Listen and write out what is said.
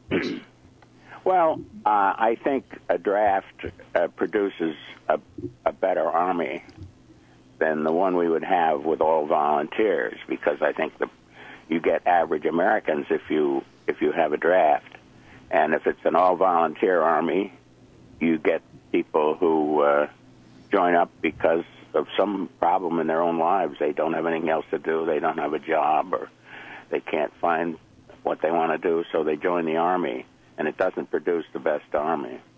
Well, I think a draft produces a better army than the one we would have with all volunteers, because I think you get average Americans if you have a draft, and if it's an all volunteer army, you get people who join up because of some problem in their own lives. They don't have anything else to do. They don't have a job, or they can't find what they want to do, so they join the army, and it doesn't produce the best army.